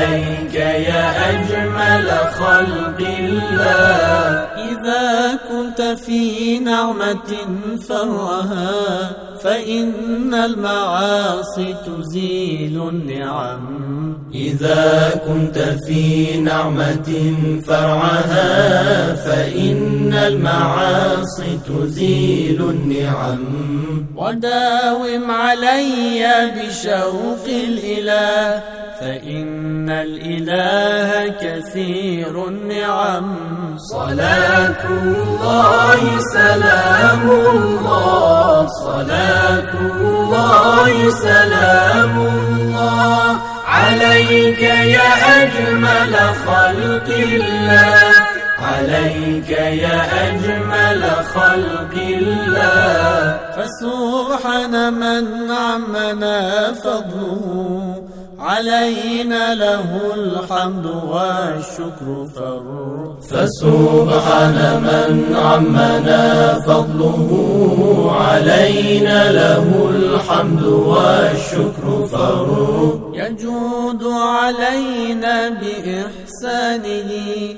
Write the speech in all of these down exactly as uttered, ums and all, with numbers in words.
عليك يا أجمل خلق الله. إذا كنت في نعمة فرعها فإن المعاصي تزيل النعم. إذا كنت في نعمة فرعها فإن المعاصي تزيل النعم. وداوم علي بشوق الإله فإن الإله كثير النعم. صلاة الله سلام الله، صلاة الله سلام الله عليك يا أجمل خلق الله، عليك يا أجمل خلق الله. فسبحان من عمنا فضله علينا له الحمد والشكر فر. فسبحان من عمنا فضله علينا له الحمد والشكر فر. يجود علينا بإحسانه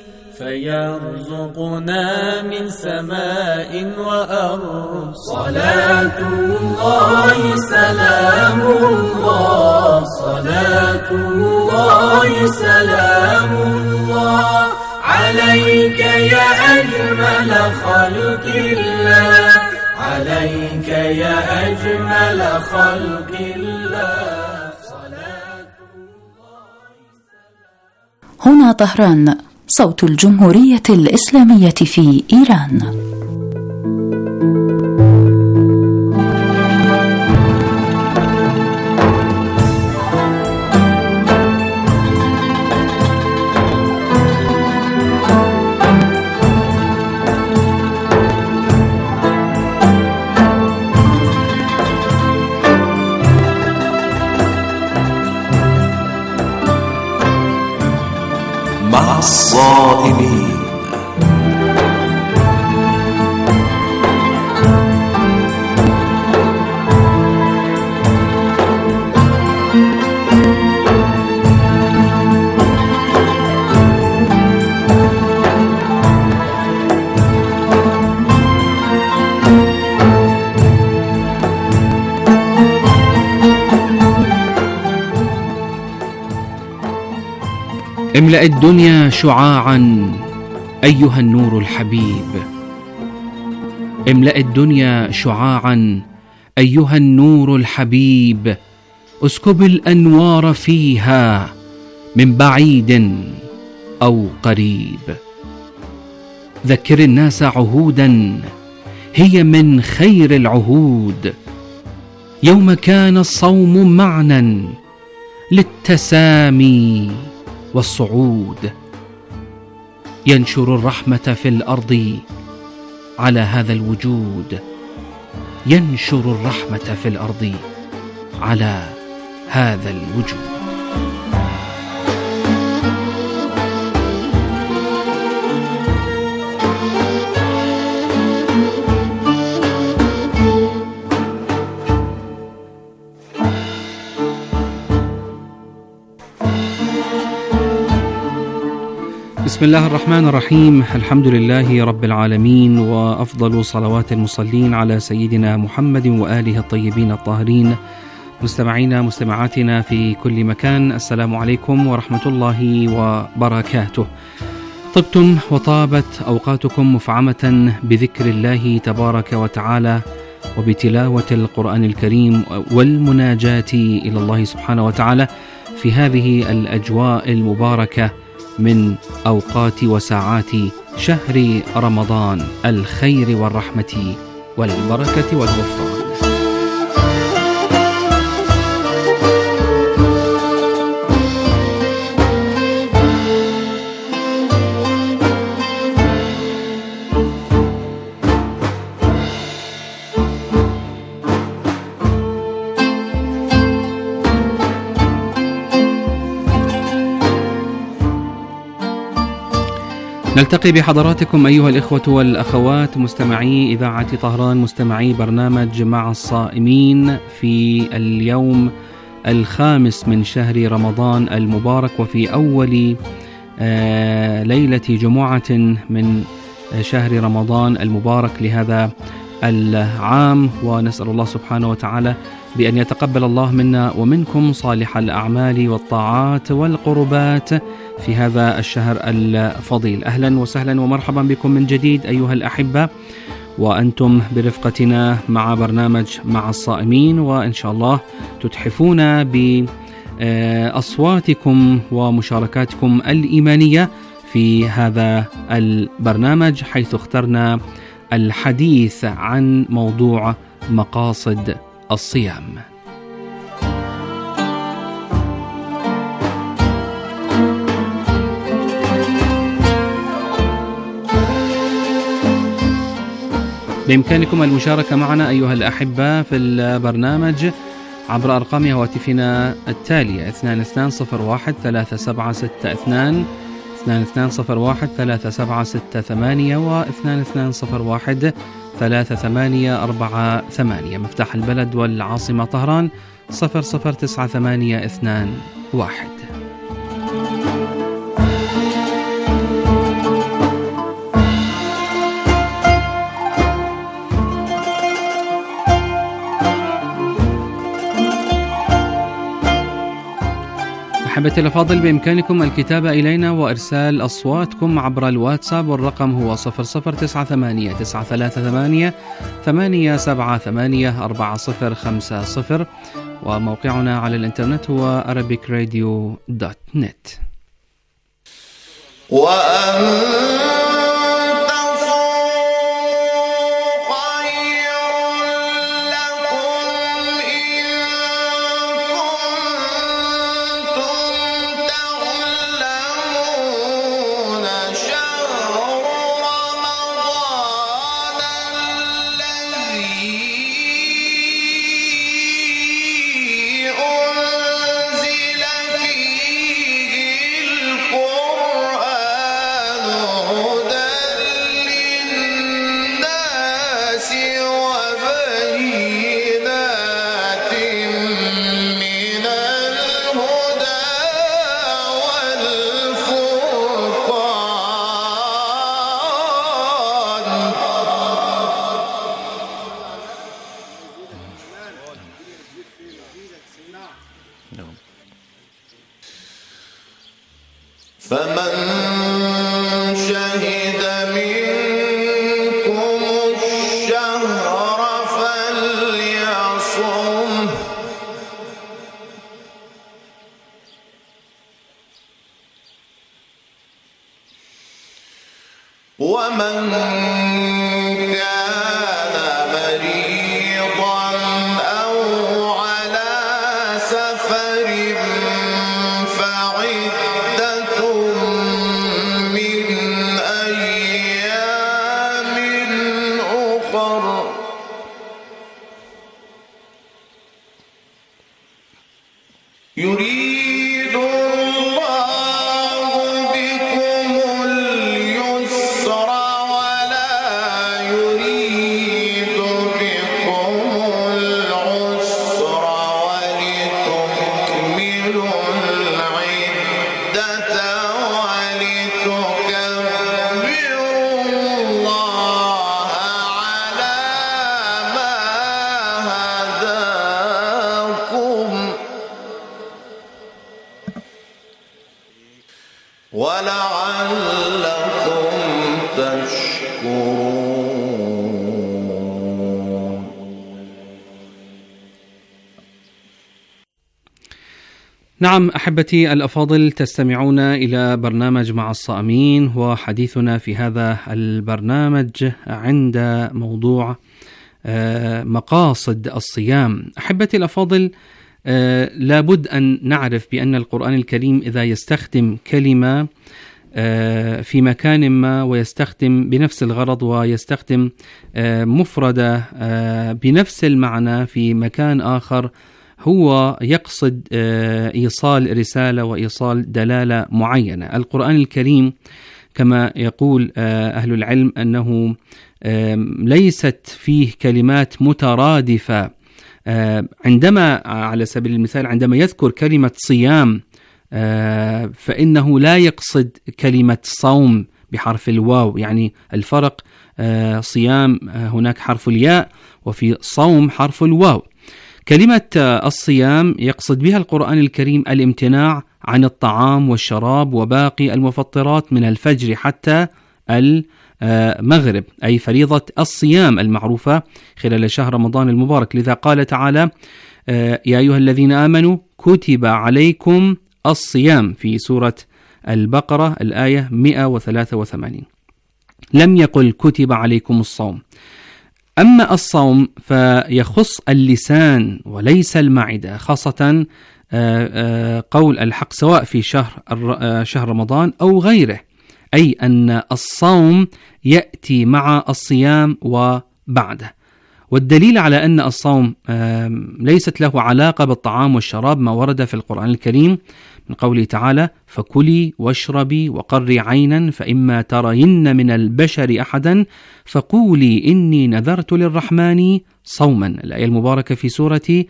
فيرزقنا من سماء وأرض. صلاة الله سلام الله، صلاة الله سلام الله عليك يا أجمل خلق الله، عليك يا أجمل خلق الله. هنا طهران، صوت الجمهورية الإسلامية في إيران. مع الصائمين. املأ الدنيا شعاعا أيها النور الحبيب، املأ الدنيا شعاعا أيها النور الحبيب، اسكب الأنوار فيها من بعيد أو قريب. ذكر الناس عهودا هي من خير العهود، يوم كان الصوم معنى للتسامي والصعود. ينشر الرحمة في الأرض على هذا الوجود، ينشر الرحمة في الأرض على هذا الوجود. بسم الله الرحمن الرحيم. الحمد لله رب العالمين، وأفضل صلوات المصلين على سيدنا محمد وآله الطيبين الطاهرين. مستمعينا مستمعاتنا في كل مكان، السلام عليكم ورحمة الله وبركاته. طبتم وطابت أوقاتكم مفعمة بذكر الله تبارك وتعالى وبتلاوة القرآن الكريم والمناجاة إلى الله سبحانه وتعالى في هذه الأجواء المباركة من أوقات وساعات شهر رمضان، الخير والرحمة والبركة والغفران. نلتقي بحضراتكم أيها الإخوة والأخوات مستمعي إذاعة طهران، مستمعي برنامج مع الصائمين في اليوم الخامس من شهر رمضان المبارك، وفي أول ليلة جمعة من شهر رمضان المبارك لهذا العام. ونسأل الله سبحانه وتعالى بأن يتقبل الله منا ومنكم صالح الأعمال والطاعات والقربات في هذا الشهر الفضيل. أهلا وسهلا ومرحبا بكم من جديد أيها الأحبة، وأنتم برفقتنا مع برنامج مع الصائمين، وإن شاء الله تتحفون بأصواتكم ومشاركاتكم الإيمانية في هذا البرنامج، حيث اخترنا الحديث عن موضوع مقاصد الصيام. بإمكانكم المشاركة معنا أيها الأحبة في البرنامج عبر أرقام هواتفنا التالية: اثنان اثنان صفر واحد ثلاثة سبعة ستة اثنان، اثنان اثنان صفر واحد ثلاثة سبعة ستة ثمانية، واثنان اثنان صفر واحد ثلاثة ثمانية أربعة ثمانية. مفتاح البلد والعاصمة طهران صفر صفر تسعة ثمانية اثنان واحد. أحبتي الأفاضل، بإمكانكم الكتابة إلينا وإرسال أصواتكم عبر الواتساب، والرقم هو صفر صفر تسعة ثمانية تسعة ثلاثة ثمانية ثمانية سبعة ثمانية أربعة صفر خمسة صفر، وموقعنا على الإنترنت هو arabic radio دوت نت. نعم أحبتي الأفاضل، تستمعون إلى برنامج مع الصائمين، وحديثنا في هذا البرنامج عند موضوع مقاصد الصيام. أحبتي الأفاضل، لابد أن نعرف بأن القرآن الكريم إذا يستخدم كلمة في مكان ما ويستخدم بنفس الغرض ويستخدم مفردة بنفس المعنى في مكان آخر، هو يقصد إيصال رسالة وإيصال دلالة معينة. القرآن الكريم كما يقول أهل العلم أنه ليست فيه كلمات مترادفة عندما على سبيل المثال عندما يذكر كلمة صيام فإنه لا يقصد كلمة صوم بحرف الواو، يعني الفرق صيام هناك حرف الياء وفي صوم حرف الواو. كلمة الصيام يقصد بها القرآن الكريم الامتناع عن الطعام والشراب وباقي المفطرات من الفجر حتى المغرب، أي فريضة الصيام المعروفة خلال شهر رمضان المبارك. لذا قال تعالى: يا أيها الذين آمنوا كتب عليكم الصيام في سورة البقرة الآية مئة وثلاثة وثمانين. لم يقل كتب عليكم الصوم. أما الصوم فيخص اللسان وليس المعدة، خاصة قول الحق سواء في شهر شهر رمضان أو غيره، أي أن الصوم يأتي مع الصيام وبعده. والدليل على أن الصوم ليست له علاقة بالطعام والشراب ما ورد في القرآن الكريم من قوله تعالى: فكلي واشربي وقري عينا فإما ترين من البشر أحدا فقولي إني نذرت للرحمن صوما، الآية المباركة في سورة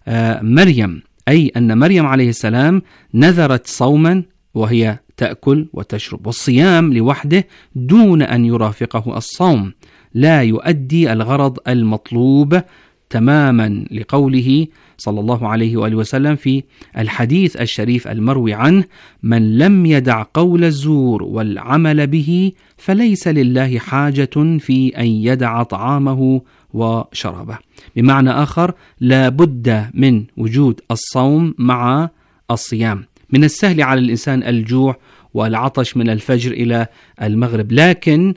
مريم، أي أن مريم عليه السلام نذرت صوما وهي تأكل وتشرب. والصيام لوحده دون أن يرافقه الصوم لا يؤدي الغرض المطلوب تماما، لقوله صلى الله عليه وآله وسلم في الحديث الشريف المروي عنه: من لم يدع قول الزور والعمل به فليس لله حاجة في أن يدع طعامه وشرابه. بمعنى آخر لا بد من وجود الصوم مع الصيام. من السهل على الإنسان الجوع والعطش من الفجر إلى المغرب، لكن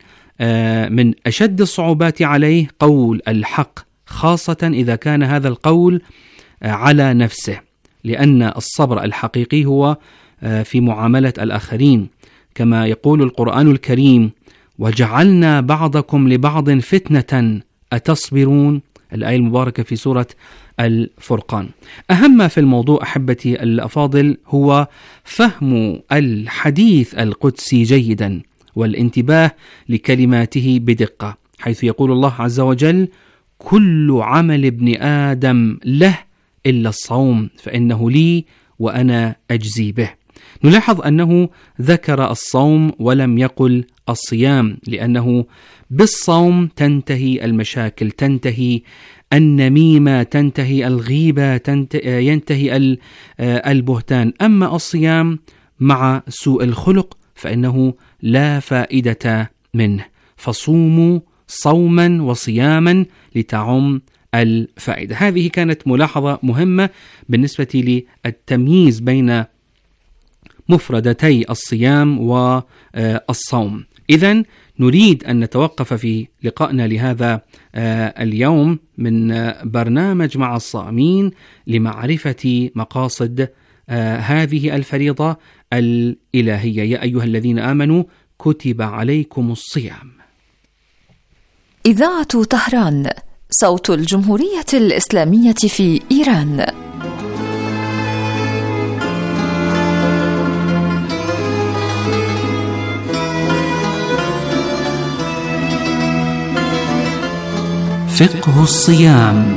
من أشد الصعوبات عليه قول الحق، خاصة إذا كان هذا القول على نفسه، لأن الصبر الحقيقي هو في معاملة الآخرين، كما يقول القرآن الكريم: وجعلنا بعضكم لبعض فتنة أتصبرون، الآية المباركة في سورة الفرقان. أهم في الموضوع أحبتي الأفاضل هو فهم الحديث القدسي جيدا والانتباه لكلماته بدقة، حيث يقول الله عز وجل: كل عمل ابن آدم له إلا الصوم فإنه لي وأنا أجزي به. نلاحظ أنه ذكر الصوم ولم يقل الصيام، لأنه بالصوم تنتهي المشاكل، تنتهي النميمة، تنتهي الغيبة، تنتهي ينتهي البهتان. أما الصيام مع سوء الخلق فإنه لا فائدة منه، فصوموا صوما وصياما لتعم الفائدة. هذه كانت ملاحظة مهمة بالنسبة للتمييز بين مفردتي الصيام والصوم. إذن نريد أن نتوقف في لقائنا لهذا اليوم من برنامج مع الصائمين لمعرفة مقاصد هذه الفريضة الإلهية: يا أيها الذين آمنوا كتب عليكم الصيام. إذاعة طهران، صوت الجمهورية الإسلامية في إيران. فقه الصيام.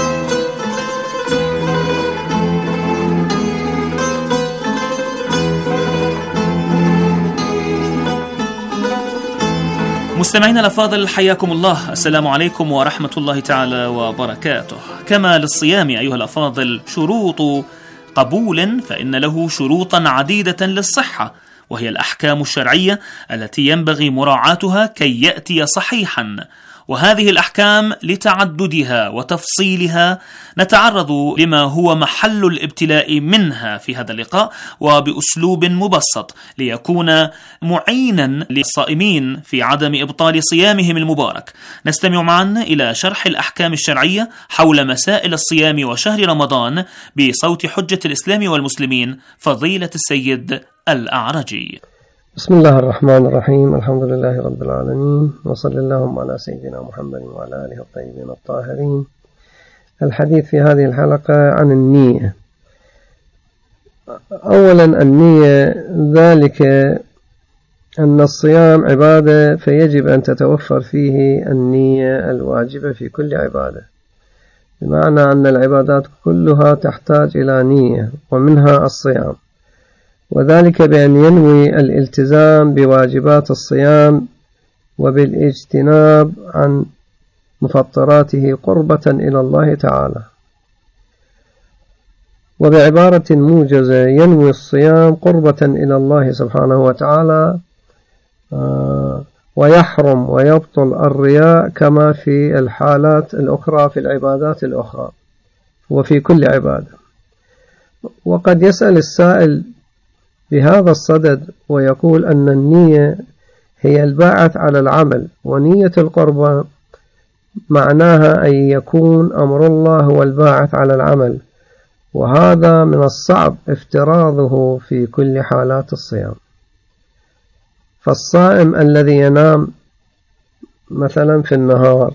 مستمعينا الأفاضل، حياكم الله. السلام عليكم ورحمة الله تعالى وبركاته. كما للصيام أيها الأفاضل شروط قبول، فإن له شروطا عديدة للصحة، وهي الأحكام الشرعية التي ينبغي مراعاتها كي يأتي صحيحا. وهذه الأحكام لتعددها وتفصيلها نتعرض لما هو محل الابتلاء منها في هذا اللقاء، وبأسلوب مبسط ليكون معينا للصائمين في عدم إبطال صيامهم المبارك. نستمع معا إلى شرح الأحكام الشرعية حول مسائل الصيام وشهر رمضان بصوت حجة الإسلام والمسلمين فضيلة السيد الأعرجي. بسم الله الرحمن الرحيم. الحمد لله رب العالمين، وصلى اللهم على سيدنا محمد وعلى آله الطيبين الطاهرين. الحديث في هذه الحلقة عن النية. أولا النية، ذلك أن الصيام عبادة، فيجب أن تتوفر فيه النية الواجبة في كل عبادة، بمعنى أن العبادات كلها تحتاج إلى نية، ومنها الصيام، وذلك بأن ينوي الالتزام بواجبات الصيام وبالاجتناب عن مفطراته قربة إلى الله تعالى. وبعبارة موجزة ينوي الصيام قربة إلى الله سبحانه وتعالى، ويحرم ويبطل الرياء كما في الحالات الأخرى في العبادات الأخرى وفي كل عبادة. وقد يسأل السائل بهذا الصدد ويقول أن النية هي الباعث على العمل، ونية القربة معناها أن يكون أمر الله هو الباعث على العمل، وهذا من الصعب افتراضه في كل حالات الصيام. فالصائم الذي ينام مثلا في النهار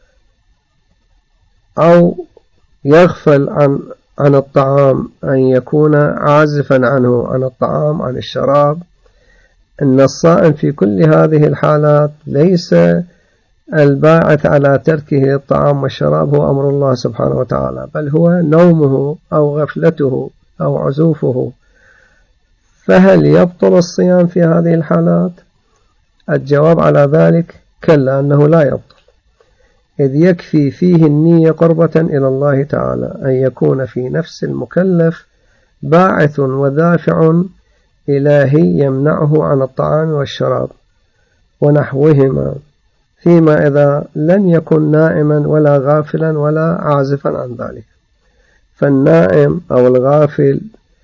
أو يغفل عن عن الطعام، أن يكون عازفا عنه عن الطعام عن الشراب، أن الصائم في كل هذه الحالات ليس الباعث على تركه الطعام والشراب هو أمر الله سبحانه وتعالى، بل هو نومه أو غفلته أو عزوفه. فهل يبطل الصيام في هذه الحالات؟ الجواب على ذلك كلا، أنه لا يبطل، إذ يكفي فيه النية قربة إلى الله تعالى أن يكون في نفس المكلف باعث ودافع إلهي يمنعه عن الطعام والشراب ونحوهما، فيما إذا لم يكن نائما ولا غافلا ولا عازفا عن ذلك. فالنائم أو الغافل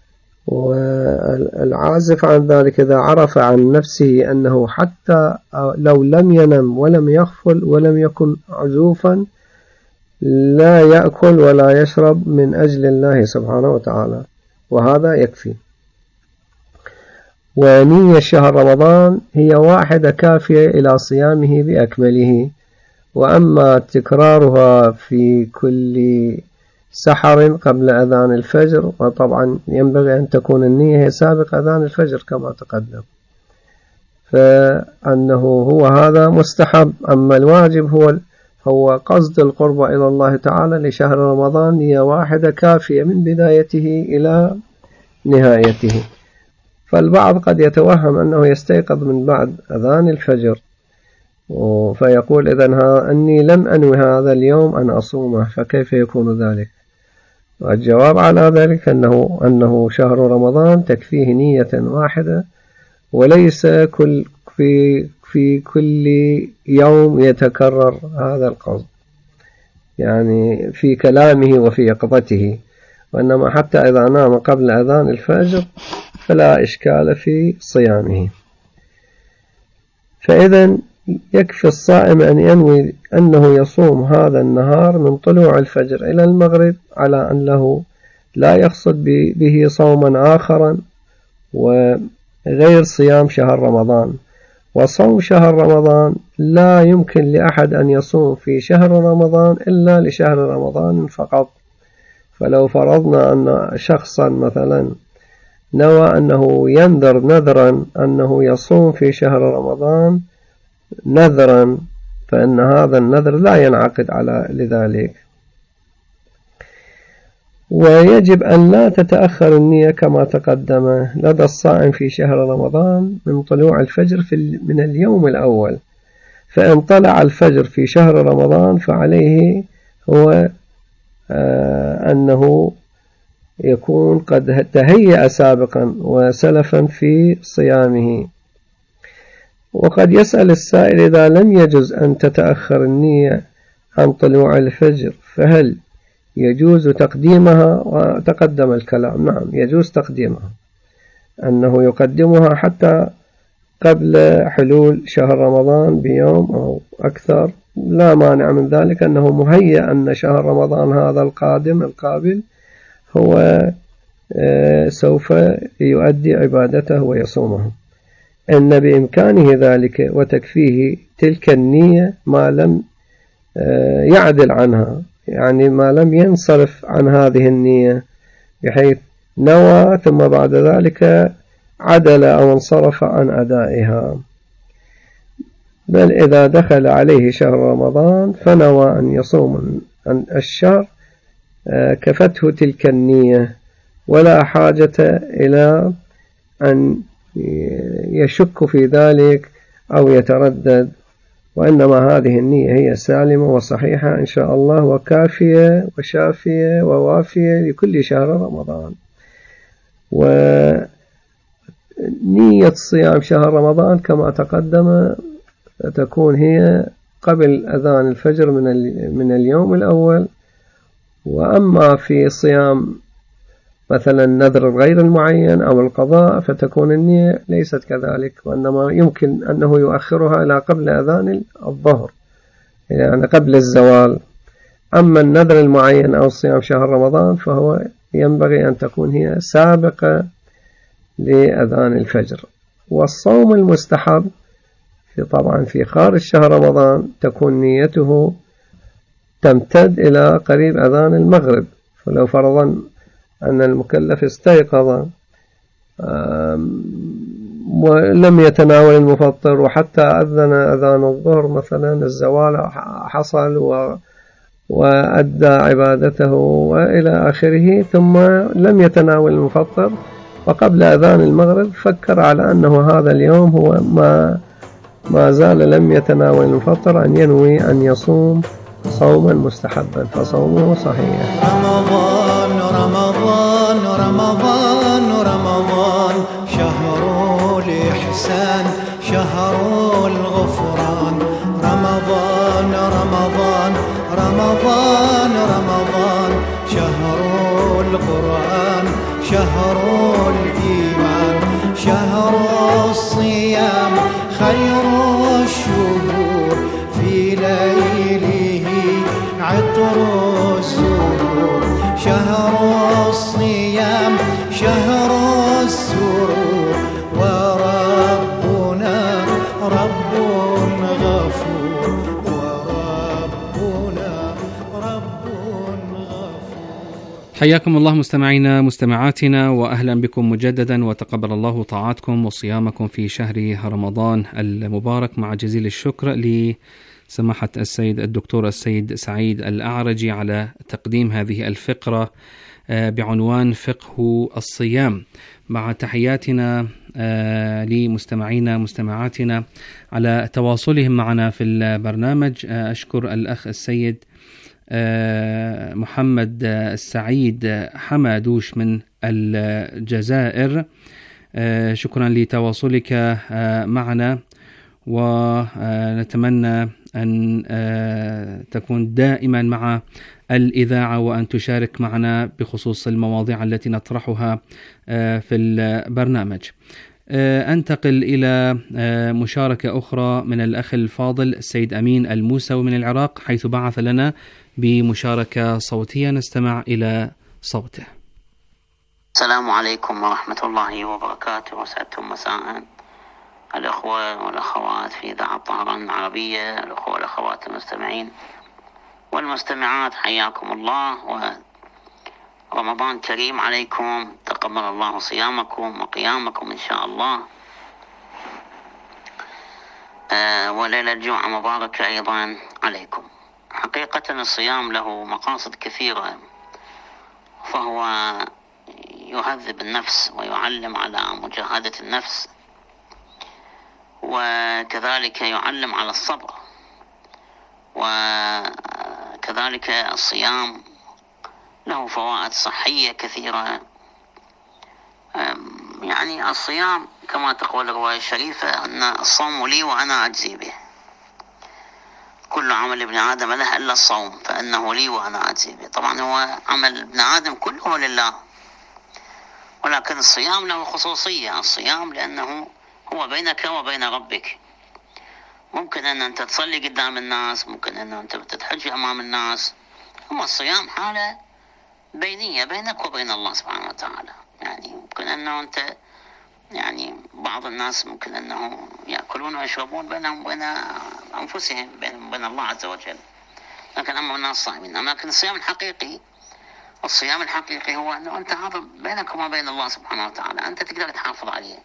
والعازف عن ذلك إذا عرف عن نفسه أنه حتى لو لم ينم ولم يغفل ولم يكن عزوفا لا يأكل ولا يشرب من أجل الله سبحانه وتعالى، وهذا يكفي. ونية شهر رمضان هي واحدة كافية إلى صيامه بأكمله، وأما تكرارها في كل سحر قبل أذان الفجر، وطبعا ينبغي أن تكون النية سابق أذان الفجر كما تقدم، فأنه هو هذا مستحب. أما الواجب هو هو قصد القرب إلى الله تعالى لشهر رمضان، نية واحدة كافية من بدايته إلى نهايته. فالبعض قد يتوهم أنه يستيقظ من بعد أذان الفجر فيقول إذن أني لم أنوي هذا اليوم أن أصومه، فكيف يكون ذلك؟ والجواب على ذلك أنه, أنه شهر رمضان تكفيه نية واحدة، وليس كل في, في كل يوم يتكرر هذا القصد، يعني في كلامه وفي يقظته، وإنما حتى إذا نام قبل أذان الفجر فلا إشكال في صيامه. فإذا يكفي الصائم أن ينوي أنه يصوم هذا النهار من طلوع الفجر إلى المغرب، على أنه لا يقصد به صوما آخرا وغير صيام شهر رمضان. وصوم شهر رمضان لا يمكن لأحد أن يصوم في شهر رمضان إلا لشهر رمضان فقط. فلو فرضنا أن شخصا مثلا نوى أنه ينذر نذرا أنه يصوم في شهر رمضان نذرا، فإن هذا النذر لا ينعقد على لذلك. ويجب أن لا تتأخر النية كما تقدم لدى الصائم في شهر رمضان من طلوع الفجر في من اليوم الأول. فإن طلع الفجر في شهر رمضان فعليه هو آه أنه يكون قد تهيأ سابقا وسلفا في صيامه. وقد يسأل السائل إذا لم يجوز أن تتأخر النية عن طلوع الفجر فهل يجوز تقديمها؟ وتقدم الكلام نعم يجوز تقديمها، أنه يقدمها حتى قبل حلول شهر رمضان بيوم أو أكثر، لا مانع من ذلك، أنه مهيأ أن شهر رمضان هذا القادم القابل هو سوف يؤدي عبادته ويصومه، إن بإمكانه ذلك وتكفيه تلك النية ما لم يعدل عنها، يعني ما لم ينصرف عن هذه النية بحيث نوى ثم بعد ذلك عدل أو انصرف عن أدائها. بل إذا دخل عليه شهر رمضان فنوى أن يصوم الشهر كفته تلك النية، ولا حاجة إلى أن يشك في ذلك أو يتردد، وإنما هذه النية هي سالمة وصحيحة إن شاء الله، وكافية وشافية ووافية لكل شهر رمضان. ونية صيام شهر رمضان كما تقدم تكون هي قبل أذان الفجر من من اليوم الأول. وأما في صيام مثلا النذر غير المعين أو القضاء فتكون النية ليست كذلك، وإنما يمكن أنه يؤخرها إلى قبل أذان الظهر، يعني قبل الزوال. أما النذر المعين أو صيام شهر رمضان فهو ينبغي أن تكون هي سابقة لأذان الفجر. والصوم المستحب في طبعا في خارج شهر رمضان تكون نيته تمتد إلى قريب أذان المغرب. فلو فرضا أن المكلف استيقظ ولم يتناول المفطر وحتى أذن أذان الظهر مثلا الزوال حصل وأدى عبادته وإلى آخره، ثم لم يتناول المفطر وقبل أذان المغرب فكر على أنه هذا اليوم هو ما ما زال لم يتناول المفطر، أن ينوي أن يصوم صوما مستحبا فصومه صحيح. رمضان رمضان رمضان رمضان شهر الإحسان شهر الغفران. رمضان رمضان رمضان رمضان شهر القرآن شهر الإيمان شهر الصيام خير الشهور في ليله عطر السرور. شهر الصيام شهر السرور وربنا رب غفور وربنا رب غفور. حياكم الله مستمعينا مستمعاتنا، وأهلا بكم مجددا، وتقبل الله طاعاتكم وصيامكم في شهر رمضان المبارك، مع جزيل الشكر لسماحة السيد الدكتور السيد سعيد الأعرجي على تقديم هذه الفقرة بعنوان فقه الصيام. مع تحياتنا لمستمعينا مستمعاتنا على تواصلهم معنا في البرنامج. أشكر الأخ السيد محمد السعيد حمادوش من الجزائر، شكرا لتواصلك معنا، ونتمنى أن تكون دائما مع الإذاعة وأن تشارك معنا بخصوص المواضيع التي نطرحها في البرنامج. أنتقل إلى مشاركة أخرى من الأخ الفاضل السيد أمين الموسوي من العراق، حيث بعث لنا بمشاركة صوتية، نستمع إلى صوته. السلام عليكم ورحمة الله وبركاته، وسعدتم مساء الأخوة والأخوات في إذاعة طهران العربية، الأخوة والأخوات المستمعين والمستمعات، حياكم الله ورمضان كريم عليكم، تقبل الله صيامكم وقيامكم إن شاء الله، آه وليلة الجمعة مباركة أيضا عليكم. حقيقة الصيام له مقاصد كثيرة، فهو يهذب النفس ويعلم على مجاهدة النفس، وكذلك يعلم على الصبر، وكذلك الصيام له فوائد صحية كثيرة. يعني الصيام كما تقول الرواية الشريفة أن الصوم لي وأنا أجزي به، كل عمل ابن آدم له إلا الصوم فإنه لي وأنا أجزي به. طبعا هو عمل ابن آدم كله لله، ولكن الصيام له خصوصية، الصيام لأنه هو بينك وبين ربك. ممكن أن أنت تصلي قدام الناس، ممكن أن أنت تتحج أمام الناس، أما الصيام حالة بينية بينك وبين الله سبحانه وتعالى. يعني ممكن أنه أنت يعني بعض الناس ممكن أنه يأكلون ويشربون بينهم وبين أنفسهم بينهم وبين الله عز وجل، لكن أما الناس صائمين. لكن الصيام الحقيقي الصيام الحقيقي هو أنه أنت هذا بينك وما بين الله سبحانه وتعالى، أنت تقدر تحافظ عليه.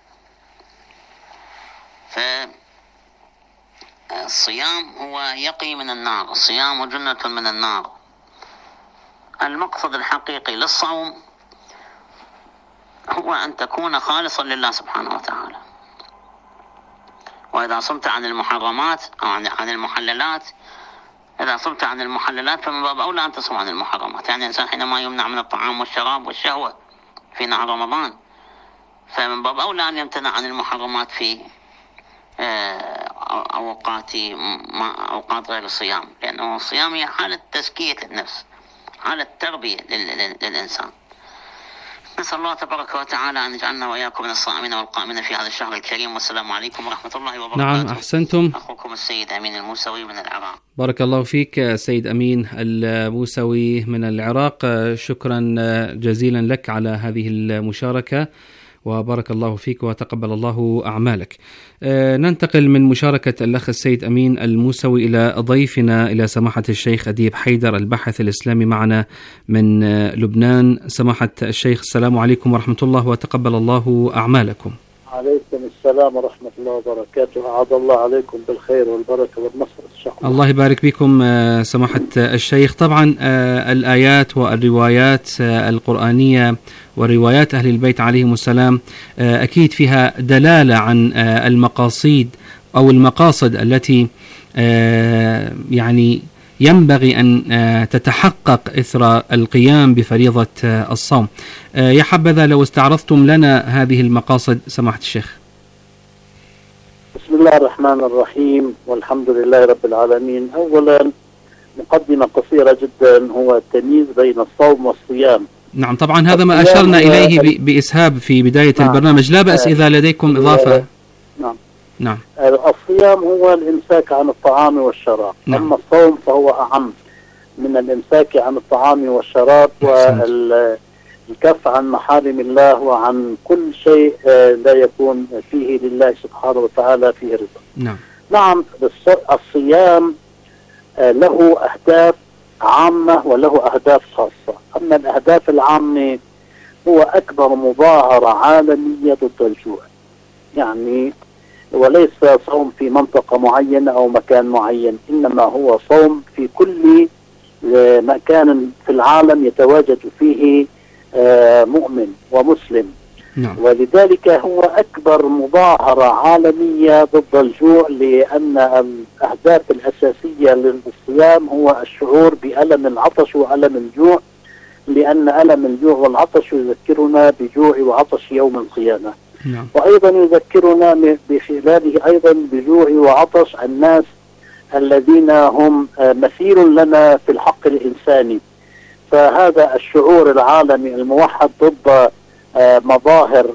فالصيام هو يقي من النار، الصيام جنة من النار. المقصد الحقيقي للصوم هو أن تكون خالصا لله سبحانه وتعالى. وإذا صمت عن المحرمات أو عن المحللات، إذا صمت عن المحللات فمن باب أولى أن تصوم عن المحرمات. يعني الإنسان حينما يمنع من الطعام والشراب والشهوة في نهار رمضان، فمن باب أولى أن يمتنع عن المحرمات في أوقات أوقات غير الصيام، لأنه الصيام هي حالة تزكية للنفس، حالة تربية للإنسان. نسأل الله تبارك وتعالى أن يجعلنا وإياكم من الصائمين والقائمين في هذا الشهر الكريم. والسلام عليكم ورحمة الله وبركاته. نعم، أحسنتم. أخوكم السيد أمين الموسوي من العراق. بارك الله فيك سيد أمين الموسوي من العراق، شكرا جزيلا لك على هذه المشاركة، وبارك الله فيك وتقبل الله أعمالك. أه ننتقل من مشاركة الأخ السيد أمين الموسوي إلى ضيفنا، إلى سماحة الشيخ أديب حيدر الباحث الإسلامي معنا من لبنان. سماحة الشيخ، السلام عليكم ورحمة الله وتقبل الله أعمالكم. عليكم السلام ورحمة الله وبركاته. أعاد الله عليكم بالخير والبركة والنصر إن شاء الله. الله يبارك بكم سماحة الشيخ. طبعا الآيات والروايات القرآنية وروايات أهل البيت عليهم السلام أكيد فيها دلالة عن المقاصد أو المقاصد التي يعني ينبغي أن تتحقق إثر القيام بفريضة الصوم. يا حبذا لو استعرضتم لنا هذه المقاصد سماحة الشيخ. بسم الله الرحمن الرحيم، والحمد لله رب العالمين. أولا مقدمة قصيرة جدا، هو التمييز بين الصوم والصيام. نعم، طبعا هذا ما أشرنا إليه بإسهاب في بداية نعم. البرنامج. لا بأس إذا لديكم إضافة. نعم نعم. الصيام هو الإمساك عن الطعام والشراب. نعم. أما الصوم فهو أعم من الإمساك عن الطعام والشراب والكف عن محارم الله وعن كل شيء لا يكون فيه لله سبحانه وتعالى فيه رضا. نعم. نعم، الصيام له أهداف عامة وله أهداف خاصة. أما الأهداف العامة هو أكبر مظاهرة عالمية ضد الجوع، يعني وليس صوم في منطقة معينة أو مكان معين، إنما هو صوم في كل مكان في العالم يتواجد فيه مؤمن ومسلم. نعم. ولذلك هو أكبر مظاهرة عالمية ضد الجوع، لأن الأهداف الأساسية للصيام هو الشعور بألم العطش وألم الجوع، لأن ألم الجوع والعطش يذكرنا بجوع وعطش يوم القيامة. نعم. وأيضا يذكرنا بخلاله أيضا بجوع وعطش الناس الذين هم مثيل لنا في الحق الإنساني. فهذا الشعور العالمي الموحد ضد مظاهر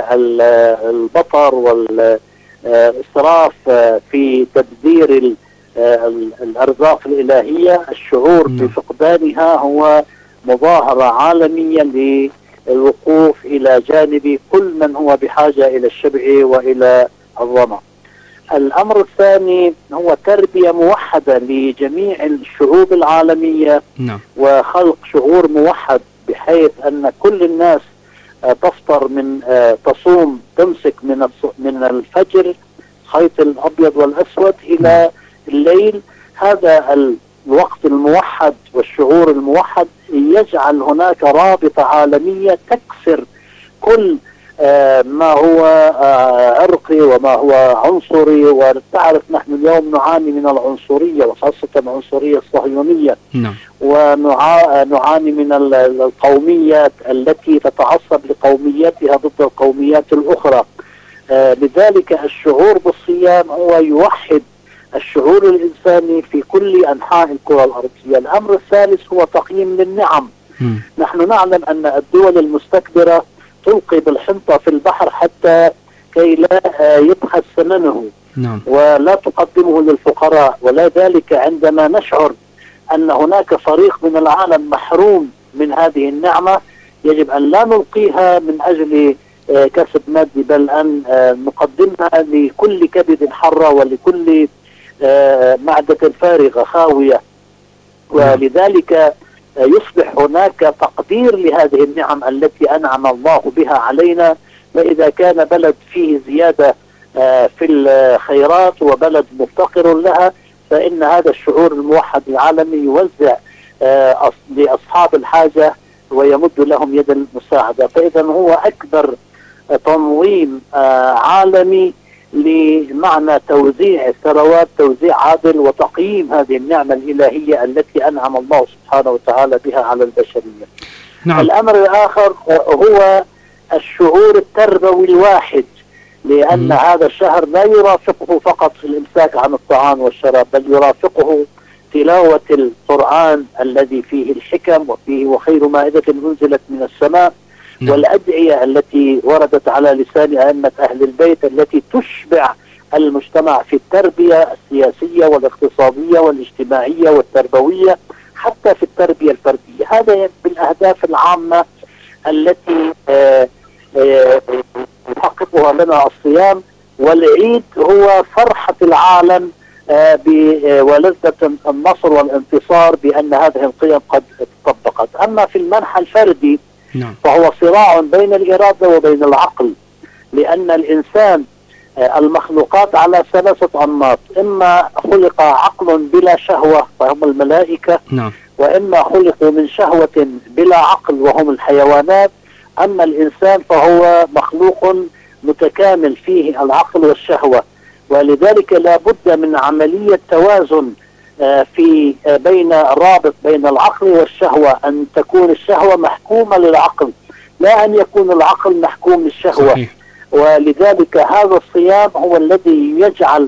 البطر والإسراف في تبذير الأرزاق الإلهية، الشعور بفقدانها هو مظاهرة عالمية للوقوف إلى جانب كل من هو بحاجة إلى الشبع وإلى الظمأ. الأمر الثاني هو تربية موحدة لجميع الشعوب العالمية. نعم. وخلق شعور موحد بحيث أن كل الناس تفطر من تصوم تمسك من من الفجر خيط الأبيض والأسود إلى الليل. هذا الوقت الموحد والشعور الموحد يجعل هناك رابطة عالمية تكسر كل ما هو عرقي وما هو عنصري. وتعرف نحن اليوم نعاني من العنصرية وخاصة العنصرية الصهيونية. نعم. ونعاني من القوميات التي تتعصب لقوميتها ضد القوميات الأخرى. لذلك الشعور بالصيام هو يوحد الشعور الإنساني في كل أنحاء الكرة الأرضية. الأمر الثالث هو تقييم للنعم. م. نحن نعلم أن الدول المستكبرة تلقي بالحنطة في البحر حتى كي لا يبخس ثمنه. نعم. ولا تقدمه للفقراء. ولا ذلك عندما نشعر أن هناك فريق من العالم محروم من هذه النعمة يجب أن لا نلقيها من أجل كسب مادي، بل أن نقدمها لكل كبد حرة ولكل معدة فارغة خاوية. ولذلك يصبح هناك تقدير لهذه النعم التي أنعم الله بها علينا. وإذا كان بلد فيه زيادة في الخيرات وبلد مفتقر لها، فإن هذا الشعور الموحد العالمي يوزع لأصحاب الحاجة ويمد لهم يد المساعدة. فإذا هو أكبر تنظيم عالمي لمعنى توزيع الثروات توزيع عادل وتقييم هذه النعمة الإلهية التي أنعم الله سبحانه وتعالى بها على البشرية. نعم. الأمر الآخر هو الشعور التربوي الواحد، لأن م. هذا الشهر لا يرافقه فقط الإمساك عن الطعام والشراب، بل يرافقه تلاوة القرآن الذي فيه الحكم وفيه وخير مائدة أنزلت من السماء، م. والأدعية التي وردت على لسان أئمة أهل البيت التي تشبع المجتمع في التربية السياسية والاقتصادية والاجتماعية والتربوية، حتى في التربية الفردية. هذا بالأهداف العامة التي يحققها لنا الصيام. والعيد هو فرحة العالم ولذة النصر والانتصار بأن هذه القيم قد تطبقت. أما في المنحى الفردي فهو صراع بين الإرادة وبين العقل، لأن الإنسان المخلوقات على ثلاثة أنماط: إما خلق عقل بلا شهوة فهم الملائكة، نعم. وإما خلقوا من شهوة بلا عقل وهم الحيوانات. أما الإنسان فهو مخلوق متكامل فيه العقل والشهوة، ولذلك لا بد من عملية توازن في بين الرابط بين العقل والشهوة، أن تكون الشهوة محكومة للعقل لا أن يكون العقل محكوم للشهوة. صحيح. ولذلك هذا الصيام هو الذي يجعل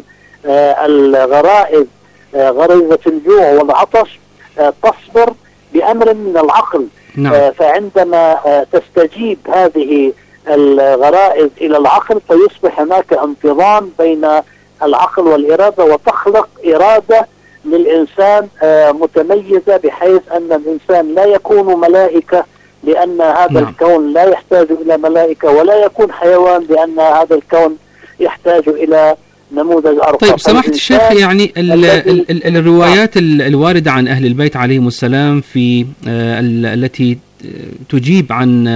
الغرائز غريزة الجوع والعطش تصبر بأمر من العقل. نعم. فعندما تستجيب هذه الغرائز إلى العقل فيصبح هناك انتظام بين العقل والإرادة، وتخلق إرادة للإنسان متميزة بحيث أن الإنسان لا يكون ملائكة لأن هذا نعم. الكون لا يحتاج إلى ملائكة، ولا يكون حيوان لأن هذا الكون يحتاج إلى نموذج أرقى. طيب سماحة الشيخ، يعني ال ال ال الروايات الواردة عن أهل البيت عليهم السلام في التي تجيب عن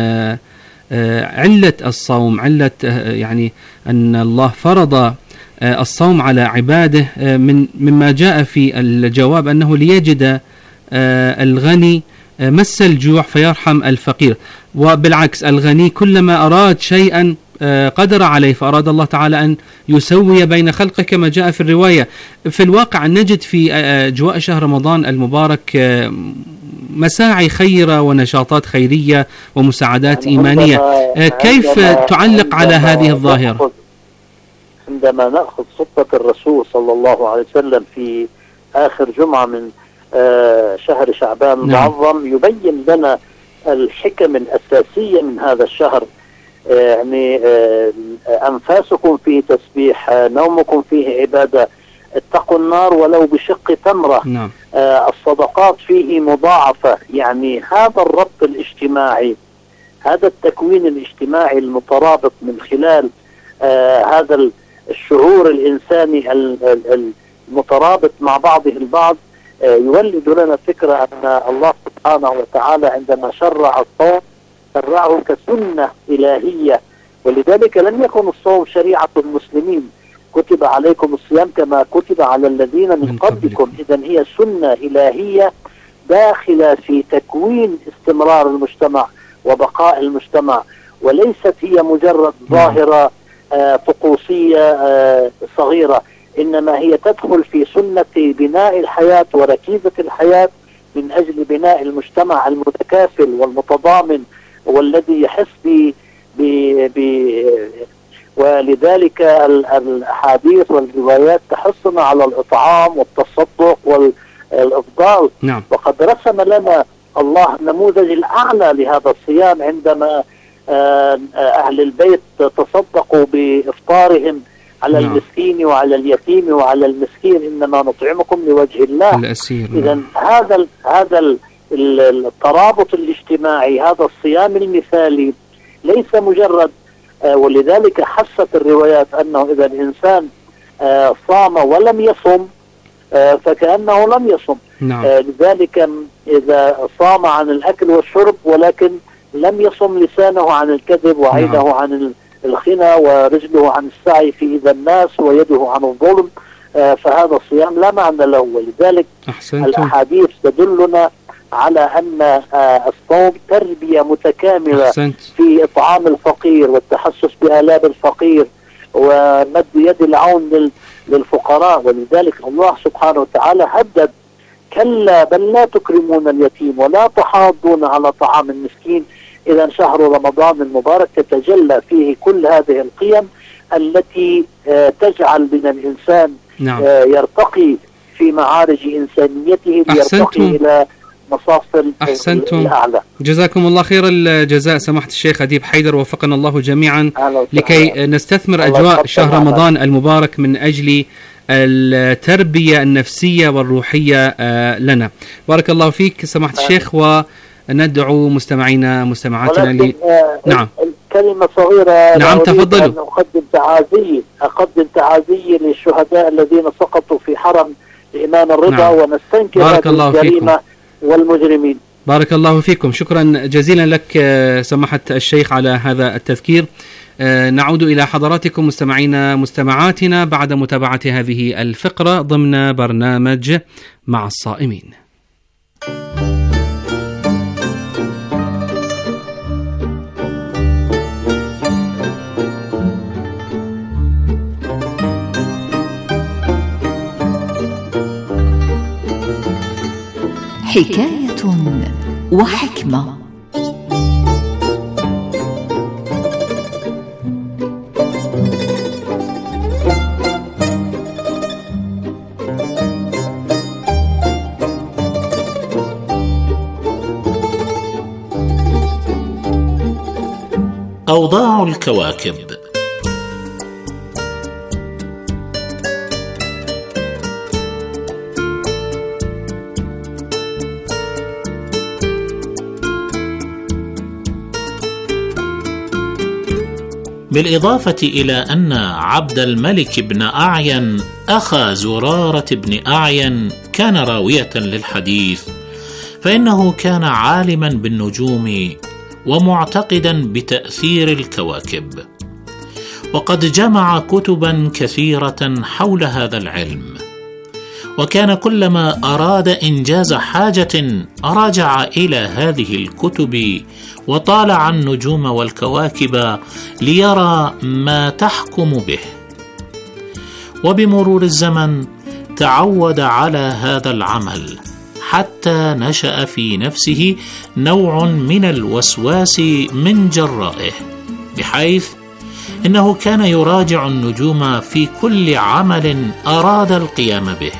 علة الصوم، علة يعني أن الله فرض الصوم على عباده، من مما جاء في الجواب أنه ليجد الغني مس الجوع فيرحم الفقير، وبالعكس الغني كلما أراد شيئا قدر عليه، فأراد الله تعالى أن يسوي بين خلقه كما جاء في الرواية. في الواقع نجد في أجواء شهر رمضان المبارك مساعي خيرة ونشاطات خيرية ومساعدات إيمانية. كيف تعلق على هذه الظاهرة؟ عندما نأخذ خطبة الرسول صلى الله عليه وسلم في آخر جمعة من شهر شعبان المعظم يبين لنا الحكم الأساسية من هذا الشهر. يعني أنفاسكم فيه تسبيح، نومكم فيه عبادة، اتقوا النار ولو بشق تمرة. نعم. الصدقات فيه مضاعفة. يعني هذا الربط الاجتماعي، هذا التكوين الاجتماعي المترابط من خلال هذا الشعور الإنساني المترابط مع بعضه البعض يولد لنا فكرة أن الله سبحانه وتعالى عندما شرع الصوم شرعه كسنة إلهية، ولذلك لم يكن الصوم شريعة المسلمين، كتب عليكم الصيام كما كتب على الذين من قبلكم. إذن هي سنة إلهية داخلة في تكوين استمرار المجتمع وبقاء المجتمع، وليست هي مجرد ظاهرة آه طقوسية آه صغيرة، إنما هي تدخل في سنة بناء الحياة وركيزة الحياة من أجل بناء المجتمع المتكافل والمتضامن والذي يحس ب ب ولذلك الأحاديث والروايات تحثنا على الإطعام والتصدق والإفضال. نعم. وقد رسم لنا الله النموذج الأعلى لهذا الصيام عندما أهل البيت تصدقوا بإفطارهم على نعم. المسكين وعلى اليتيم وعلى المسكين، إنما نطعمكم لوجه الله. إذن هذا هذا الترابط الاجتماعي، هذا الصيام المثالي ليس مجرد آه ولذلك حست الروايات أنه إذا الإنسان آه صام ولم يصم آه فكأنه لم يصم. نعم. آه لذلك إذا صام عن الأكل والشرب ولكن لم يصم لسانه عن الكذب وعينه نعم. عن الخنا ورجله عن السعي في إذا الناس ويده عن الظلم آه فهذا الصيام لا معنى له. ولذلك أحسنتم. الأحاديث تدلنا على أن الصوم تربية متكاملة أحسنت. في إطعام الفقير والتحسس بآلام الفقير ومد يد العون للفقراء. ولذلك الله سبحانه وتعالى هدد: كلا بل لا تكرمون اليتيم ولا تحاضون على طعام المسكين. إذا شهر رمضان المبارك تتجلى فيه كل هذه القيم التي تجعل من الإنسان نعم. يرتقي في معارج إنسانيته ليرتقي إلى مصاف الأعلى. جزاكم الله خير الجزاء سماحة الشيخ أديب حيدر، وفقنا الله جميعا لكي نستثمر أجواء شهر رمضان المبارك من أجل التربية النفسية والروحية لنا. بارك الله فيك سماحة الشيخ، وندعو مستمعينا مستمعاتنا لي... آه نعم كلمة صغيرة. نعم تفضلوا. أقدم تعازي أقدم تعازي للشهداء الذين سقطوا في حرم الإمام الرضا. نعم. ونستنكر هذه الجريمة والمجرمين. بارك الله فيكم، شكرا جزيلا لك سماحة الشيخ على هذا التذكير. نعود إلى حضراتكم مستمعينا مستمعاتنا بعد متابعة هذه الفقرة ضمن برنامج مع الصائمين. حكاية وحكمة. أوضاع الكواكب. بالإضافة إلى أن عبد الملك بن أعين أخا زرارة بن أعين كان راوية للحديث، فإنه كان عالما بالنجوم ومعتقدا بتأثير الكواكب، وقد جمع كتبا كثيرة حول هذا العلم، وكان كلما أراد إنجاز حاجة راجع إلى هذه الكتب وطالع النجوم والكواكب ليرى ما تحكم به. وبمرور الزمن تعود على هذا العمل حتى نشأ في نفسه نوع من الوسواس من جرائه، بحيث إنه كان يراجع النجوم في كل عمل أراد القيام به.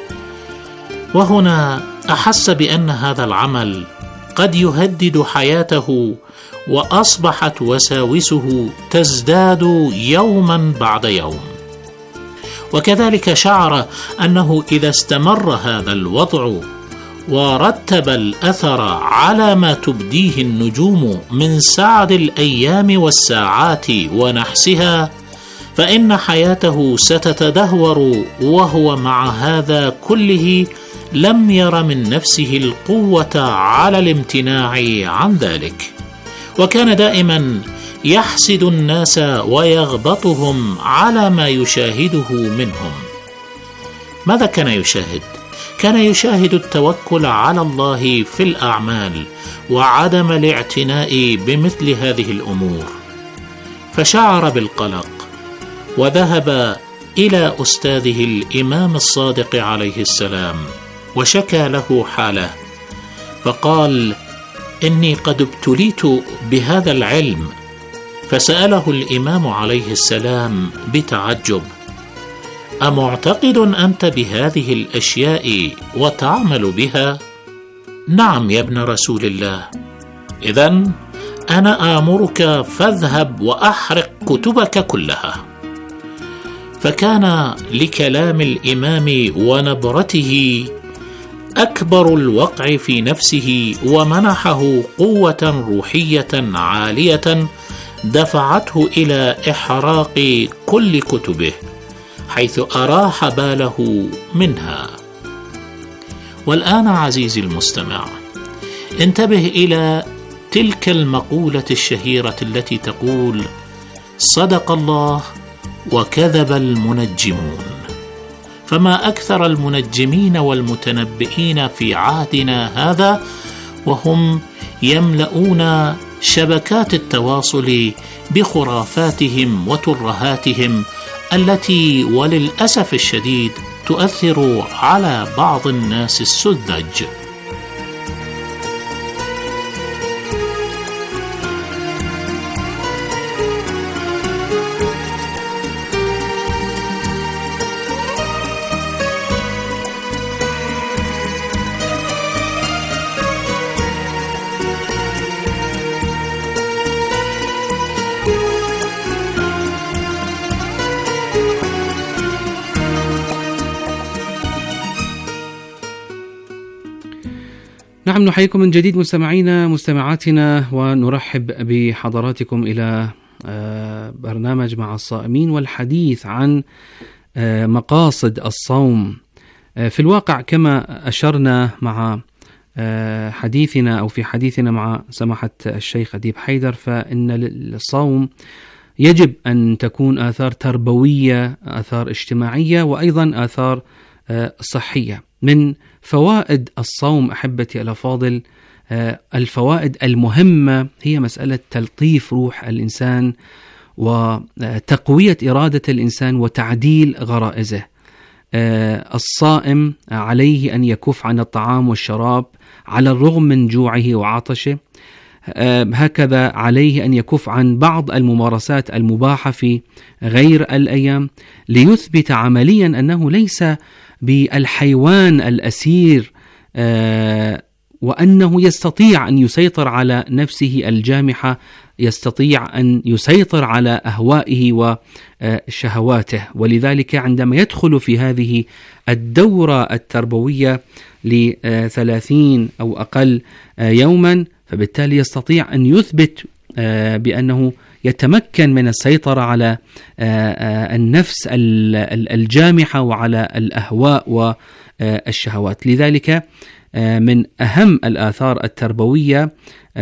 وهنا أحس بأن هذا العمل قد يهدد حياته، وأصبحت وساوسه تزداد يوما بعد يوم. وكذلك شعر أنه إذا استمر هذا الوضع ورتب الأثر على ما تبديه النجوم من سعد الأيام والساعات ونحسها، فإن حياته ستتدهور، وهو مع هذا كله لم ير من نفسه القوة على الامتناع عن ذلك، وكان دائما يحسد الناس ويغبطهم على ما يشاهده منهم. ماذا كان يشاهد؟ كان يشاهد التوكل على الله في الأعمال وعدم الاعتناء بمثل هذه الأمور، فشعر بالقلق وذهب إلى أستاذه الإمام الصادق عليه السلام وشكى له حاله، فقال: إني قد ابتليت بهذا العلم. فسأله الإمام عليه السلام بتعجب: أمعتقد أنت بهذه الأشياء وتعمل بها؟ نعم يا ابن رسول الله. إذن أنا آمرك فاذهب وأحرق كتبك كلها. فكان لكلام الإمام ونبرته أكبر الوقع في نفسه، ومنحه قوة روحية عالية دفعته إلى إحراق كل كتبه، حيث أراح باله منها. والآن عزيزي المستمع، انتبه إلى تلك المقولة الشهيرة التي تقول: صدق الله وكذب المنجمون. فما أكثر المنجمين والمتنبئين في عهدنا هذا وهم يملؤون شبكات التواصل بخرافاتهم وترهاتهم التي وللأسف الشديد تؤثر على بعض الناس السذج. نعم، نحييكم من جديد مستمعينا مستمعاتنا، ونرحب بحضراتكم إلى برنامج مع الصائمين والحديث عن مقاصد الصوم. في الواقع كما أشرنا مع حديثنا أو في حديثنا مع سماحة الشيخ أديب حيدر، فإن الصوم يجب أن تكون آثار تربوية، آثار اجتماعية، وأيضا آثار صحية. من فوائد الصوم أحبتي الأفاضل، الفوائد المهمة هي مسألة تلطيف روح الإنسان وتقوية إرادة الإنسان وتعديل غرائزه. الصائم عليه أن يكف عن الطعام والشراب على الرغم من جوعه وعطشه. هكذا عليه أن يكف عن بعض الممارسات المباحة في غير الأيام، ليثبت عمليا أنه ليس بالحيوان الأسير، آه وأنه يستطيع أن يسيطر على نفسه الجامحة، يستطيع أن يسيطر على أهوائه وشهواته. ولذلك عندما يدخل في هذه الدورة التربوية لثلاثين أو أقل يوما، فبالتالي يستطيع أن يثبت آه بأنه يتمكن من السيطرة على النفس الجامحة وعلى الأهواء والشهوات. لذلك من أهم الآثار التربوية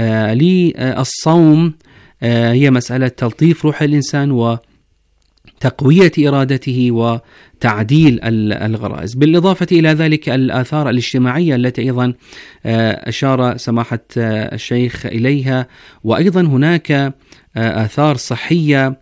للصوم هي مسألة تلطيف روح الإنسان وتقوية إرادته وتعديل الغرائز. بالإضافة إلى ذلك الآثار الاجتماعية التي أيضا أشار سماحة الشيخ إليها، وأيضا هناك آثار صحية.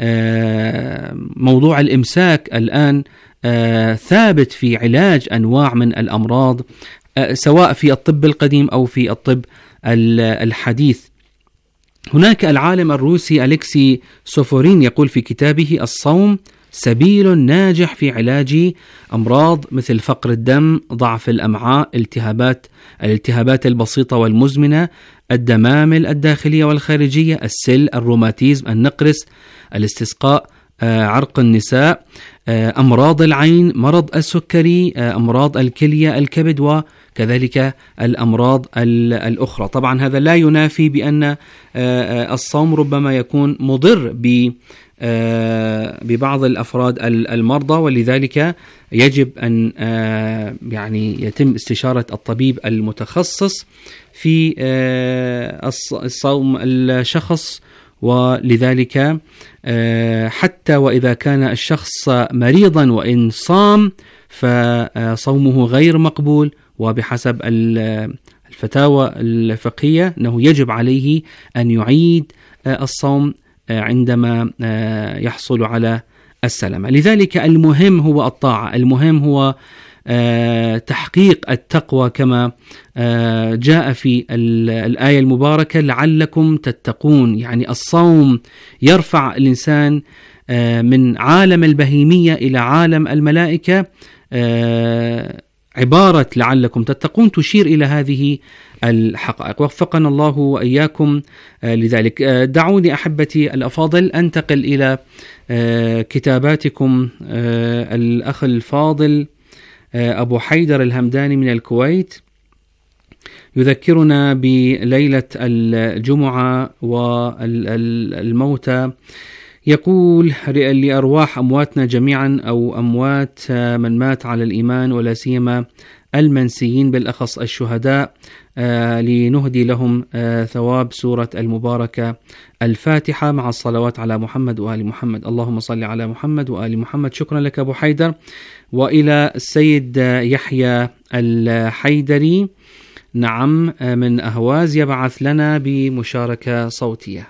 موضوع الإمساك الآن ثابت في علاج أنواع من الأمراض، سواء في الطب القديم أو في الطب الحديث. هناك العالم الروسي أليكسي سوفورين يقول في كتابه: الصوم سبيل ناجح في علاج أمراض مثل فقر الدم، ضعف الأمعاء، التهابات الالتهابات البسيطة والمزمنة، الدمامل الداخلية والخارجية، السل، الروماتيزم، النقرس، الاستسقاء، عرق النساء، أمراض العين، مرض السكري، أمراض الكلية، الكبد، وكذلك الأمراض الأخرى. طبعا هذا لا ينافي بأن الصوم ربما يكون مضر ب ببعض الأفراد المرضى، ولذلك يجب أن يعني يتم استشارة الطبيب المتخصص في الصوم الشخص. ولذلك حتى وإذا كان الشخص مريضا وإن صام فصومه غير مقبول، وبحسب الفتاوى الفقهية أنه يجب عليه أن يعيد الصوم عندما يحصل على السلامة. لذلك المهم هو الطاعة، المهم هو تحقيق التقوى كما جاء في الآية المباركة: لعلكم تتقون. يعني الصوم يرفع الإنسان من عالم البهيمية إلى عالم الملائكة. عبارة لعلكم تتقون تشير إلى هذه الحقائق، وفقنا الله وإياكم لذلك. دعوني أحبتي الأفاضل أنتقل إلى كتاباتكم. الأخ الفاضل أبو حيدر الهمداني من الكويت يذكرنا بليلة الجمعة والموتى، يقول لأرواح أمواتنا جميعا أو أموات من مات على الإيمان ولا سيما المنسيين بالأخص الشهداء آه لنهدي لهم آه ثواب سورة المباركة الفاتحة مع الصلوات على محمد وآل محمد. اللهم صل على محمد وآل محمد. شكرا لك أبو حيدر. وإلى السيد يحيى الحيدري، نعم، من أهواز، يبعث لنا بمشاركة صوتية.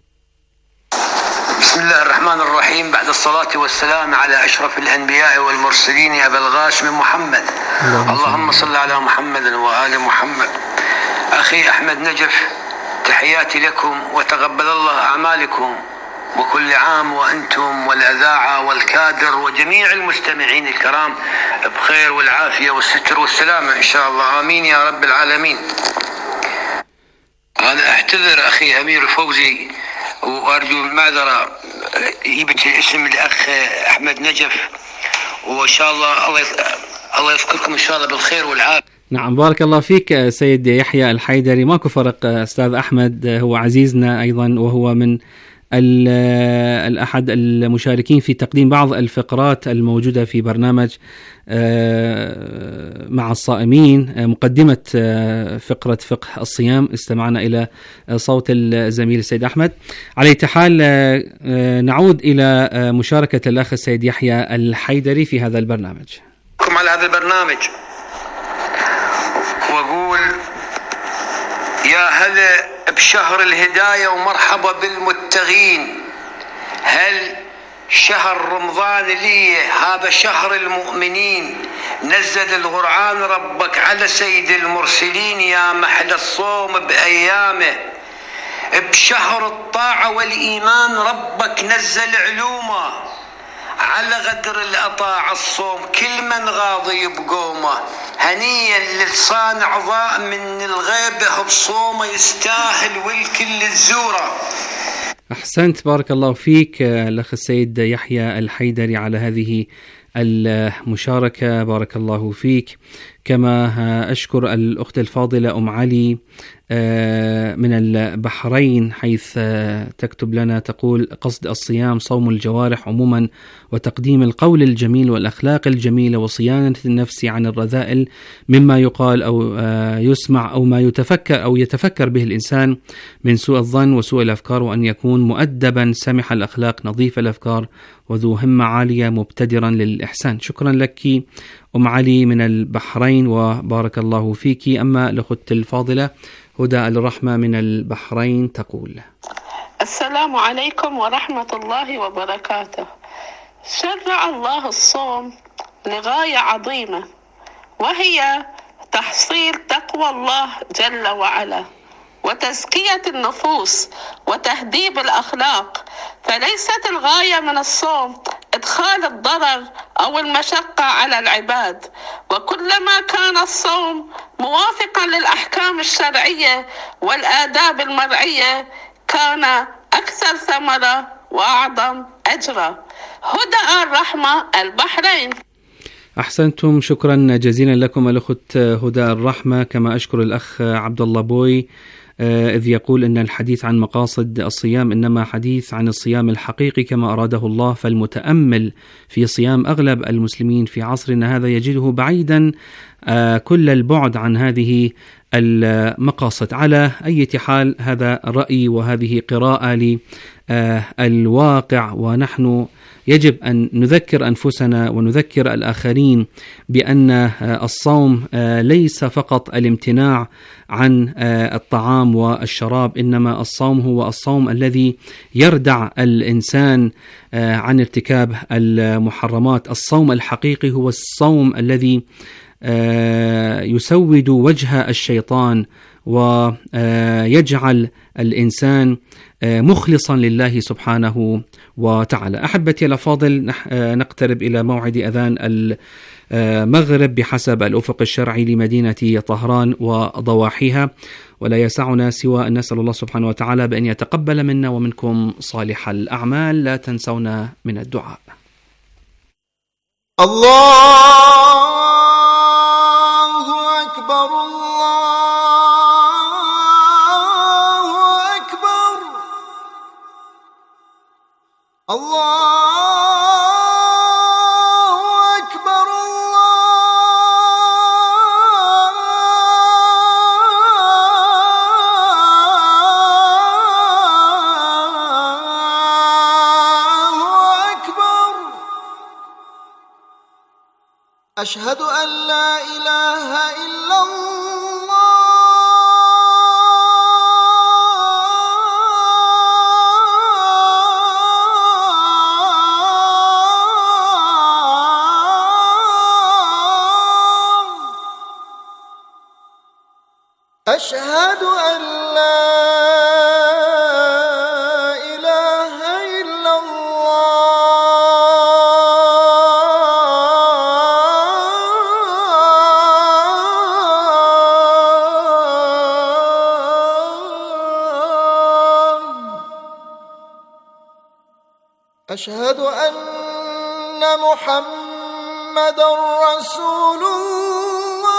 بسم الله الرحمن الرحيم. بعد الصلاة والسلام على أشرف الأنبياء والمرسلين أبي القاسم محمد، اللهم صل على محمد وآل محمد. أخي أحمد نجف، تحياتي لكم وتقبل الله أعمالكم، وكل عام وأنتم والأذاعة والكادر وجميع المستمعين الكرام بخير والعافية والستر والسلامة إن شاء الله، آمين يا رب العالمين. أنا أعتذر أخي أمير فوزي وأرجو المعذرة، جبت اسم الأخ أحمد نجف، وإن شاء الله الله الله يذكركم إن شاء الله بالخير والعافية. نعم، بارك الله فيك سيد يحيى الحيدري. ماكو فرق، أستاذ أحمد هو عزيزنا أيضا، وهو من الأحد المشاركين في تقديم بعض الفقرات الموجودة في برنامج مع الصائمين، مقدمة فقرة فقه الصيام. استمعنا إلى صوت الزميل السيد أحمد. على أي حال نعود إلى مشاركة الأخ السيد يحيى الحيدري في هذا البرنامج. على هذا البرنامج وأقول يا هلا بشهر الهداية ومرحبا بالمتقين. هل شهر رمضان لي هذا شهر المؤمنين، نزل القرآن ربك على سيد المرسلين، يا محل الصوم بأيامه. بشهر الطاعة والإيمان ربك نزل علومه، على قدر الأطاع الصوم كل من غاضي بقومه. هنيا للصانع ضاء من الغيبة بصومه، يستاهل والكل الزورة. أحسنت، بارك الله فيك الأخ السيد يحيى الحيدري على هذه المشاركة، بارك الله فيك. كما أشكر الأخت الفاضلة أم علي من البحرين، حيث تكتب لنا تقول: قصد الصيام صوم الجوارح عموما، وتقديم القول الجميل والأخلاق الجميلة، وصيانة النفس عن الرذائل مما يقال أو يسمع أو ما يتفكر أو يتفكر به الإنسان من سوء الظن وسوء الأفكار، وأن يكون مؤدبا سمح الأخلاق نظيف الأفكار وذو همة عالية مبتدرا للإحسان. شكرا لك أم علي من البحرين وبارك الله فيك. أما الأخت الفاضلة هدى الرحمة من البحرين تقول: السلام عليكم ورحمة الله وبركاته. شرع الله الصوم لغاية عظيمة، وهي تحصيل تقوى الله جل وعلا، وتزكية النفوس، وتهذيب الأخلاق. فليست الغاية من الصوم إدخال الضرر أو المشقة على العباد، وكلما كان الصوم موافقا للأحكام الشرعية والآداب المرعية كان أكثر ثمرة وأعظم أجرا. هدى الرحمة، البحرين. أحسنتم، شكرا جزيلا لكم الأخت هدى الرحمة. كما أشكر الأخ عبد الله بوي إذ يقول إن الحديث عن مقاصد الصيام إنما حديث عن الصيام الحقيقي كما أراده الله، فالمتأمل في صيام أغلب المسلمين في عصرنا هذا يجده بعيدا كل البعد عن هذه المقاصد. على أي حال هذا رأي وهذه قراءة للواقع، ونحن يجب أن نذكر أنفسنا ونذكر الآخرين بأن الصوم ليس فقط الامتناع عن الطعام والشراب، إنما الصوم هو الصوم الذي يردع الإنسان عن ارتكاب المحرمات. الصوم الحقيقي هو الصوم الذي يسود وجه الشيطان ويجعل الإنسان مخلصا لله سبحانه وتعالى. أحبتي الأفاضل، نقترب إلى موعد أذان المغرب بحسب الأفق الشرعي لمدينة طهران وضواحيها، ولا يسعنا سوى أن نسأل الله سبحانه وتعالى بأن يتقبل منا ومنكم صالح الأعمال. لا تنسونا من الدعاء. الله أكبر، الله أكبر، أشهد أن لا إله إلا الله أشهد أن لا إله إلا الله أشهد أن محمدًا رسول الله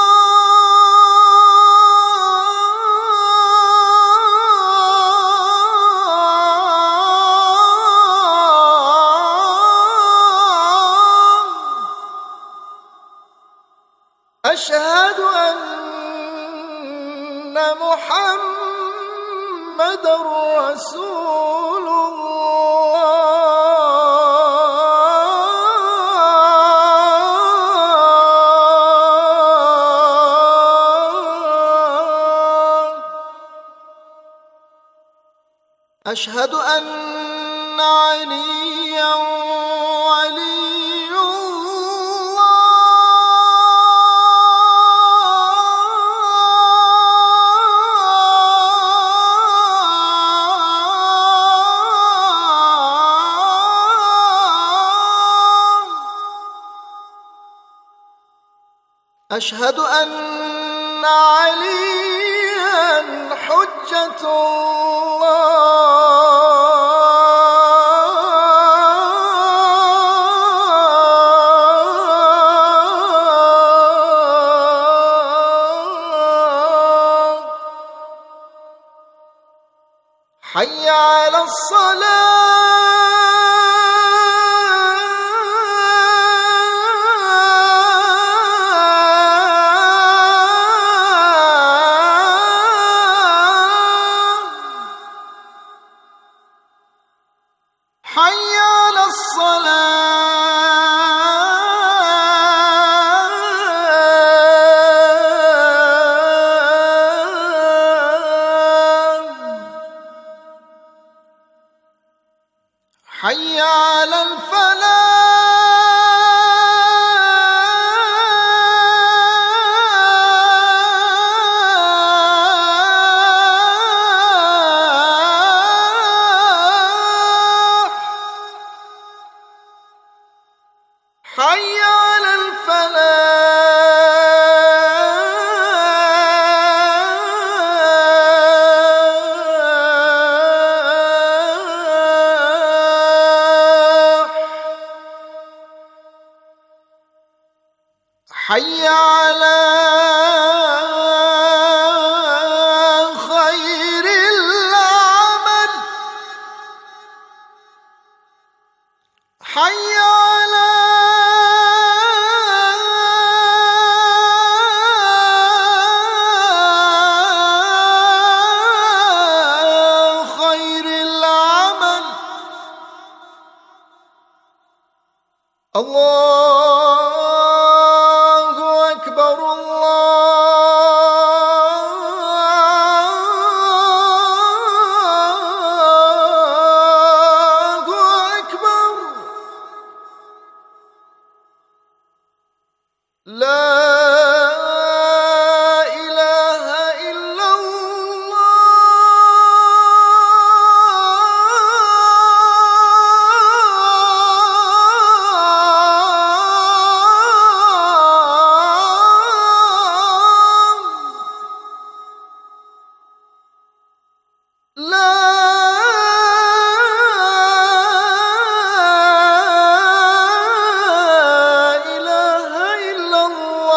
أشهد أن محمدًا رسول الله أشهد أن عليًّا ولي أشهد أن عليًّا حجة الله حي على حي على الصلاة حي على الفلاح حي على الفلاح حي على خير العمل حي على خير العمل الله أكبر الله أكبر لا إله إلا الله لا إله إلا الله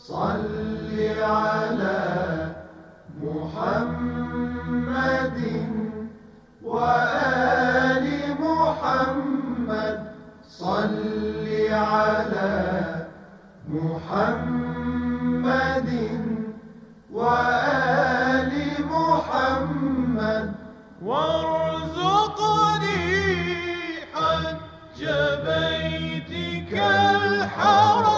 صل على محمد وآل محمد صل على محمد وآل محمد وارزقني حج بيتك الحرام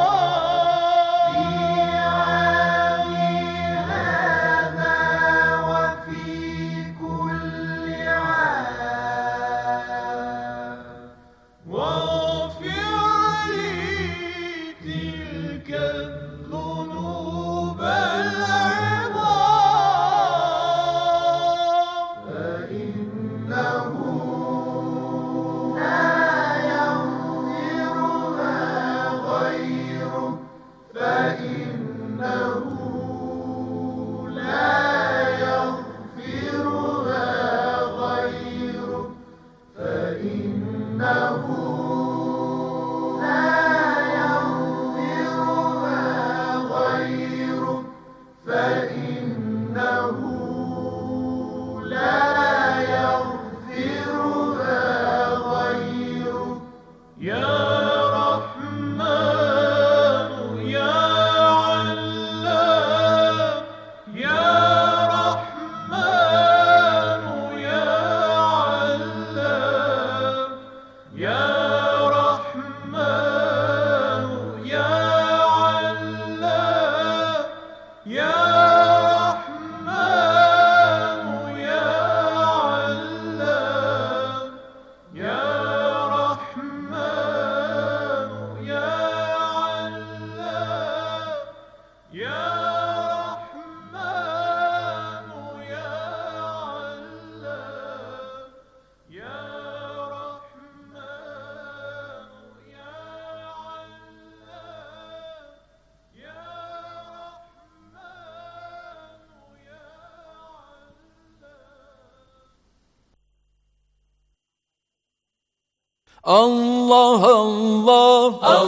الله الله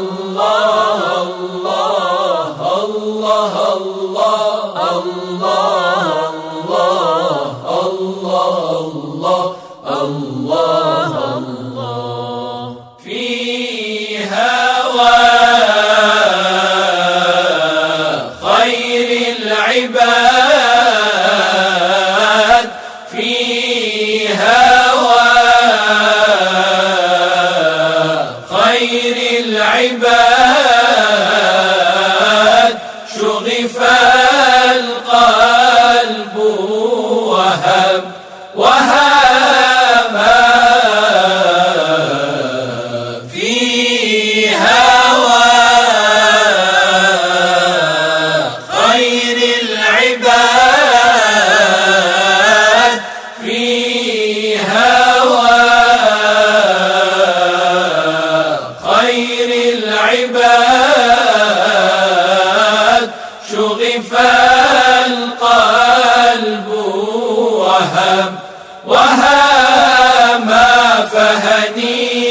الله الله الله الله الله الله الله في هوى خير العباد في هوى خير العباد شغف القلب وهب وهاب في هوى خير العباد في هوى خير العباد شغف القلب وهم وهام فهني